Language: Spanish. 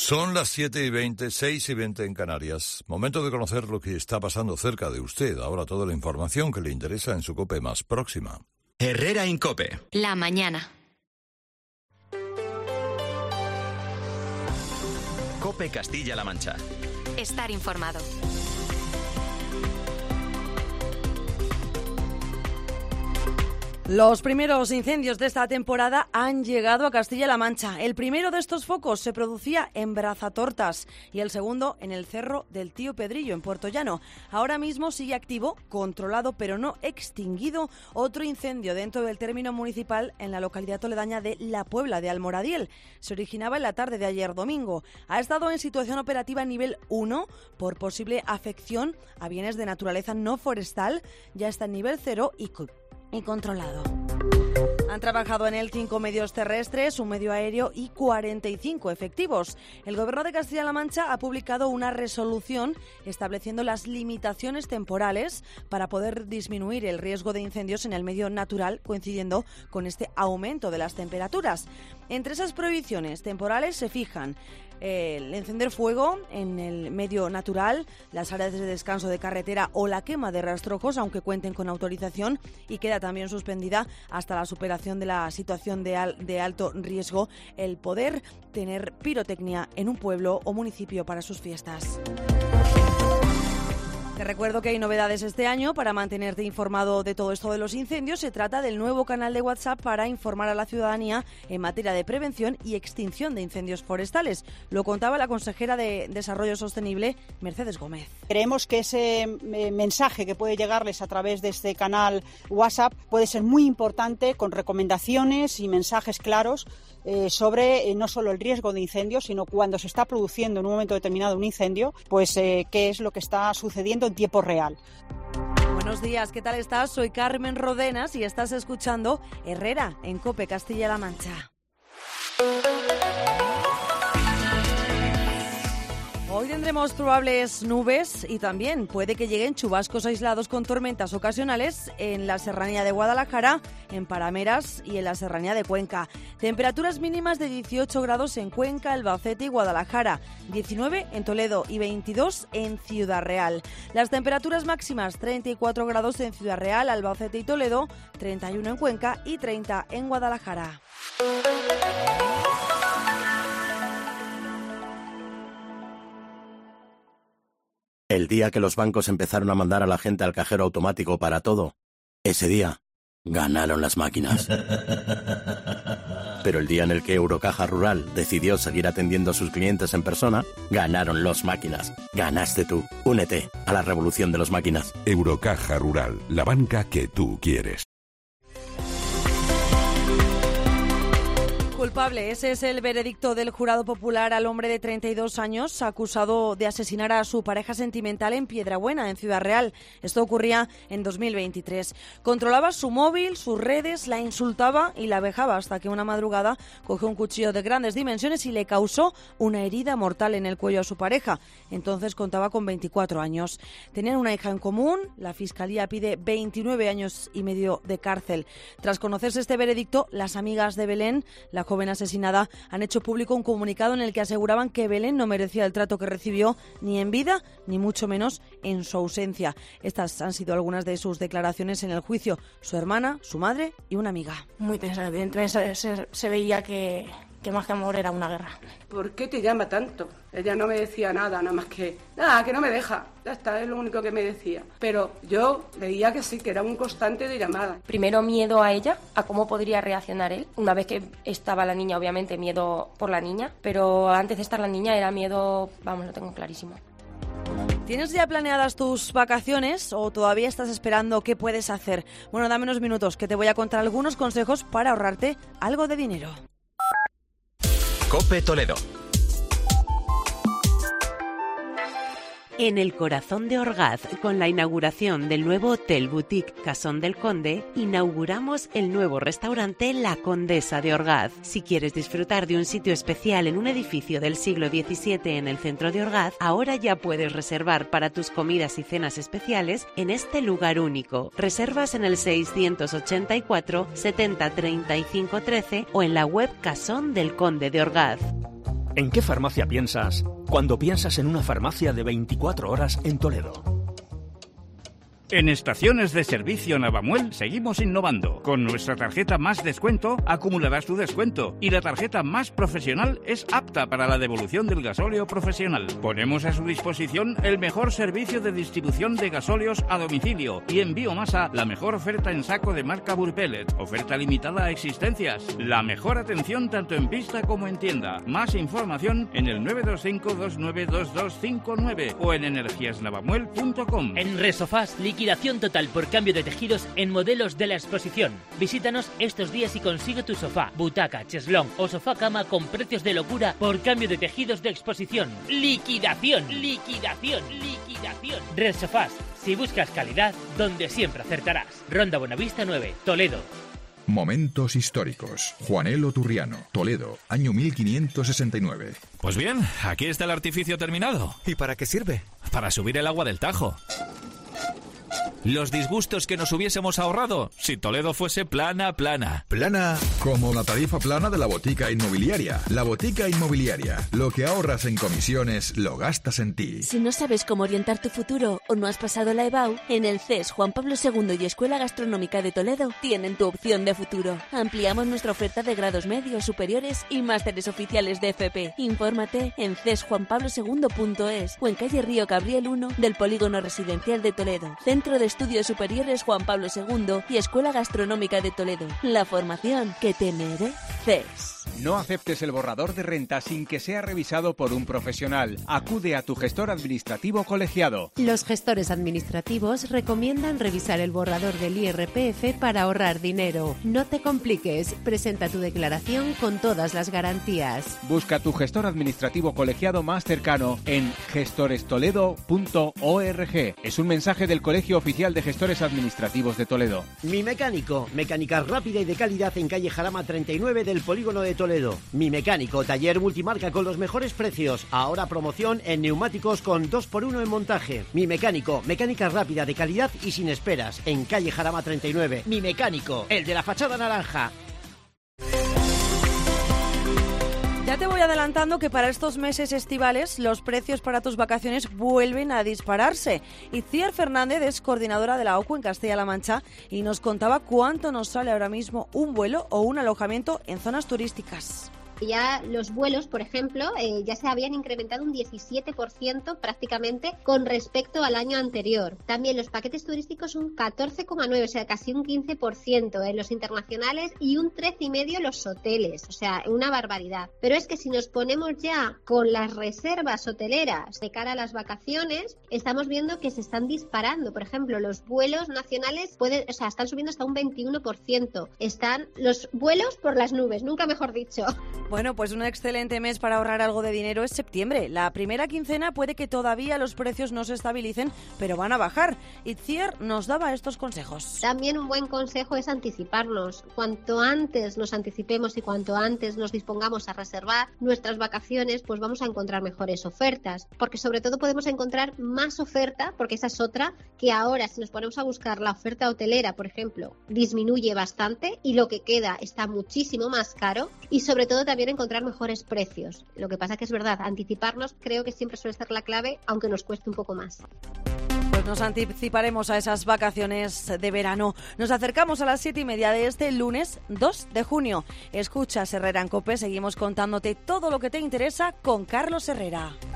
Son las 7:20, 6:20 en Canarias. Momento de conocer lo que está pasando cerca de usted. Ahora toda la información que le interesa en su COPE más próxima. Herrera en COPE. La mañana. COPE Castilla-La Mancha. Estar informado. Los primeros incendios de esta temporada han llegado a Castilla-La Mancha. El primero de estos focos se producía en Brazatortas y el segundo en el Cerro del Tío Pedrillo, en Puerto Llano. Ahora mismo sigue activo, controlado pero no extinguido, otro incendio dentro del término municipal en la localidad toledana de La Puebla de Almoradiel. Se originaba en la tarde de ayer domingo. Ha estado en situación operativa nivel 1 por posible afección a bienes de naturaleza no forestal. Ya está en nivel 0 y controlado. Han trabajado en él 5 medios terrestres, un medio aéreo y 45 efectivos. El Gobierno de Castilla-La Mancha ha publicado una resolución estableciendo las limitaciones temporales para poder disminuir el riesgo de incendios en el medio natural, coincidiendo con este aumento de las temperaturas. Entre esas prohibiciones temporales se fijan el encender fuego en el medio natural, las áreas de descanso de carretera o la quema de rastrojos, aunque cuenten con autorización, y queda también suspendida hasta la superación de la situación de alto riesgo el poder tener pirotecnia en un pueblo o municipio para sus fiestas. Te recuerdo que hay novedades este año. Para mantenerte informado de todo esto de los incendios, se trata del nuevo canal de WhatsApp para informar a la ciudadanía en materia de prevención y extinción de incendios forestales. Lo contaba la consejera de Desarrollo Sostenible, Mercedes Gómez. Creemos que ese mensaje que puede llegarles a través de este canal WhatsApp puede ser muy importante, con recomendaciones y mensajes claros sobre no solo el riesgo de incendios, sino cuando se está produciendo en un momento determinado un incendio, pues qué es lo que está sucediendo en tiempo real. Buenos días, ¿qué tal estás? Soy Carmen Rodenas y estás escuchando Herrera en COPE Castilla-La Mancha. Hoy tendremos probables nubes y también puede que lleguen chubascos aislados con tormentas ocasionales en la serranía de Guadalajara, en Parameras y en la serranía de Cuenca. Temperaturas mínimas de 18 grados en Cuenca, Albacete y Guadalajara, 19 en Toledo y 22 en Ciudad Real. Las temperaturas máximas 34 grados en Ciudad Real, Albacete y Toledo, 31 en Cuenca y 30 en Guadalajara. El día que los bancos empezaron a mandar a la gente al cajero automático para todo, ese día ganaron las máquinas. Pero el día en el que Eurocaja Rural decidió seguir atendiendo a sus clientes en persona, ganaron los máquinas. Ganaste tú. Únete a la revolución de los máquinas. Eurocaja Rural, la banca que tú quieres. Culpable, ese es el veredicto del jurado popular al hombre de 32 años acusado de asesinar a su pareja sentimental en Piedrabuena, en Ciudad Real. Esto ocurría en 2023. Controlaba su móvil, sus redes, la insultaba y la vejaba hasta que una madrugada cogió un cuchillo de grandes dimensiones y le causó una herida mortal en el cuello a su pareja. Entonces contaba con 24 años. Tenían una hija en común. La Fiscalía pide 29 años y medio de cárcel. Tras conocerse este veredicto, las amigas de Belén, la joven asesinada, han hecho público un comunicado en el que aseguraban que Belén no merecía el trato que recibió ni en vida, ni mucho menos en su ausencia. Estas han sido algunas de sus declaraciones en el juicio. Su hermana, su madre y una amiga. Muy tensa, evidentemente se veía que más que amor era una guerra. ¿Por qué te llama tanto? Ella no me decía nada más que no me deja. Ya está, es lo único que me decía. Pero yo veía que sí, que era un constante de llamadas. Primero miedo a ella, a cómo podría reaccionar él. Una vez que estaba la niña, obviamente miedo por la niña. Pero antes de estar la niña era miedo, lo tengo clarísimo. ¿Tienes ya planeadas tus vacaciones o todavía estás esperando qué puedes hacer? Bueno, dame unos minutos que te voy a contar algunos consejos para ahorrarte algo de dinero. COPE Toledo. En el corazón de Orgaz, con la inauguración del nuevo Hotel Boutique Casón del Conde, inauguramos el nuevo restaurante La Condesa de Orgaz. Si quieres disfrutar de un sitio especial en un edificio del siglo XVII en el centro de Orgaz, ahora ya puedes reservar para tus comidas y cenas especiales en este lugar único. Reservas en el 684 70 35 13 o en la web Casón del Conde de Orgaz. ¿En qué farmacia piensas cuando piensas en una farmacia de 24 horas en Toledo? En Estaciones de Servicio Navamuel seguimos innovando. Con nuestra tarjeta Más Descuento acumularás tu descuento y la tarjeta Más Profesional es apta para la devolución del gasóleo profesional. Ponemos a su disposición el mejor servicio de distribución de gasóleos a domicilio y en biomasa la mejor oferta en saco de marca Burpellet. Oferta limitada a existencias. La mejor atención tanto en pista como en tienda. Más información en el 925292259 o en energiasnavamuel.com. En Resofás, liquidación total por cambio de tejidos en modelos de la exposición. Visítanos estos días y consigue tu sofá, butaca, cheslón o sofá cama con precios de locura por cambio de tejidos de exposición. ¡Liquidación! ¡Liquidación! ¡Liquidación! Resofás, si buscas calidad, donde siempre acertarás. Ronda Buenavista 9, Toledo. Momentos históricos. Juanelo Turriano, Toledo, año 1569. Pues bien, aquí está el artificio terminado. ¿Y para qué sirve? Para subir el agua del Tajo. Los disgustos que nos hubiésemos ahorrado si Toledo fuese plana. Plana como la tarifa plana de la Botica Inmobiliaria. La Botica Inmobiliaria. Lo que ahorras en comisiones lo gastas en ti. Si no sabes cómo orientar tu futuro o no has pasado la EBAU, en el CES Juan Pablo II y Escuela Gastronómica de Toledo tienen tu opción de futuro. Ampliamos nuestra oferta de grados medios, superiores y másteres oficiales de FP. Infórmate en cesjuanpablosegundo.es o en calle Río Gabriel 1 del Polígono Residencial de Toledo. Centro de Estudios Superiores Juan Pablo II y Escuela Gastronómica de Toledo. La formación que te mereces. No aceptes el borrador de renta sin que sea revisado por un profesional. Acude a tu gestor administrativo colegiado. Los gestores administrativos recomiendan revisar el borrador del IRPF para ahorrar dinero. No te compliques. Presenta tu declaración con todas las garantías. Busca tu gestor administrativo colegiado más cercano en gestorestoledo.org. Es un mensaje del Colegio Oficial de Gestores Administrativos de Toledo. Mi Mecánico, mecánica rápida y de calidad en calle Jarama 39 del Polígono de Toledo. Mi Mecánico, taller multimarca con los mejores precios. Ahora promoción en neumáticos con 2x1 en montaje. Mi Mecánico, mecánica rápida de calidad y sin esperas. En calle Jarama 39. Mi Mecánico, el de la fachada naranja. Ya te voy adelantando que para estos meses estivales los precios para tus vacaciones vuelven a dispararse. Itziar Fernández es coordinadora de la OCU en Castilla-La Mancha y nos contaba cuánto nos sale ahora mismo un vuelo o un alojamiento en zonas turísticas. Ya los vuelos, por ejemplo, ya se habían incrementado un 17% prácticamente con respecto al año anterior. También los paquetes turísticos un 14,9%, o sea, casi un 15% en los internacionales y un 13,5% los hoteles, o sea, una barbaridad. Pero es que si nos ponemos ya con las reservas hoteleras de cara a las vacaciones, estamos viendo que se están disparando. Por ejemplo, los vuelos nacionales están subiendo hasta un 21%. Están los vuelos por las nubes, nunca mejor dicho. Bueno, pues un excelente mes para ahorrar algo de dinero es septiembre. La primera quincena puede que todavía los precios no se estabilicen, pero van a bajar. Itziar nos daba estos consejos. También un buen consejo es anticiparnos. Cuanto antes nos anticipemos y cuanto antes nos dispongamos a reservar nuestras vacaciones, pues vamos a encontrar mejores ofertas. Porque sobre todo podemos encontrar más oferta, porque esa es otra, que ahora si nos ponemos a buscar la oferta hotelera, por ejemplo, disminuye bastante y lo que queda está muchísimo más caro y sobre todo también encontrar mejores precios. Lo que pasa que es verdad, anticiparnos creo que siempre suele ser la clave, aunque nos cueste un poco más. Pues nos anticiparemos a esas vacaciones de verano. Nos acercamos a las 7:30 de este lunes 2 de junio. Escuchas Herrera en COPE, seguimos contándote todo lo que te interesa con Carlos Herrera.